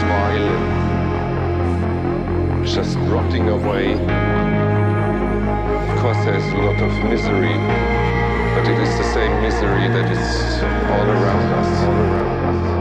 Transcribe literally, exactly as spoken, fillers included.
smile and just rotting away. Of course there's a lot of misery, but it is the same misery that is all around us. All around us.